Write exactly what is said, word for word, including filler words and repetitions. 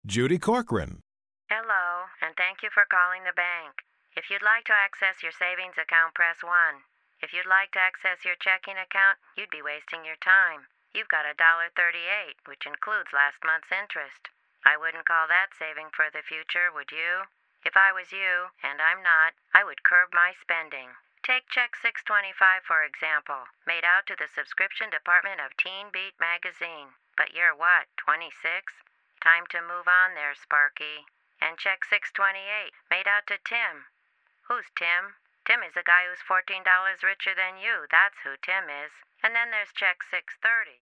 Judy Corcoran. Hello, and thank you for calling the bank. If you'd like to access your savings account, press one. If you'd like to access your checking account, you'd be wasting your time. You've got a dollar thirty-eight, which includes last month's interest. I wouldn't call that saving for the future, would you? If I was you, and I'm not, I would curb my spending. Take Check six twenty-five, for example, made out to the subscription department of Teen Beat magazine. But you're what, twenty-six? Time to move on there, Sparky. And Check six twenty-eight, made out to Tim. Who's Tim? Tim is a guy who's fourteen dollars richer than you. That's who Tim is. And then there's Check six thirty.